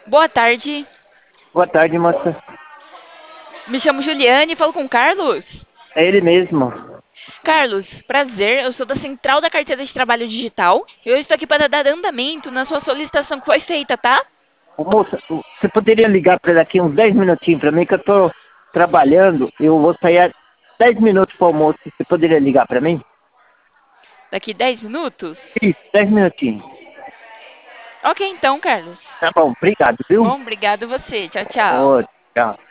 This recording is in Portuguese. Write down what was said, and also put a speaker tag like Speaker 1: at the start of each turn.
Speaker 1: Boa tarde.
Speaker 2: Boa tarde, moça.
Speaker 1: Me chamo Juliane e falo com o Carlos.
Speaker 2: É ele mesmo.
Speaker 1: Carlos, prazer. Eu sou da Central da Carteira de Trabalho Digital. Eu estou aqui para dar andamento na sua solicitação que foi feita, tá?
Speaker 2: Ô, moça, você poderia ligar para daqui uns 10 minutinhos para mim, que eu tô trabalhando. Eu vou sair a 10 minutos para o almoço. Você poderia ligar para mim?
Speaker 1: Daqui 10 minutos?
Speaker 2: Isso, 10 minutinhos.
Speaker 1: Ok, então, Carlos.
Speaker 2: Tá bom, obrigado, viu?
Speaker 1: Bom, obrigado você. Tchau, tchau.
Speaker 2: Ô, tchau.